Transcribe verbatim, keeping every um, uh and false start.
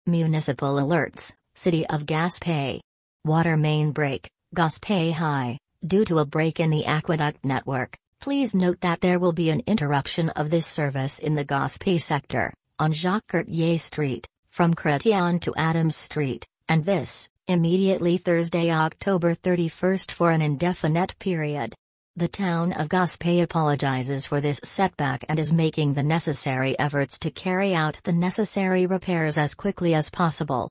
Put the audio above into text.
Municipal alerts, City of Gaspé. Water main break, Gaspé High, due to a break in the aqueduct network. Please note that there will be an interruption of this service in the Gaspé sector, on Jacques Cartier Street, from Chrétien to Adams Street, and this, immediately Thursday, October thirty-first for an indefinite period. The town of Gaspé apologizes for this setback and is making the necessary efforts to carry out the necessary repairs as quickly as possible.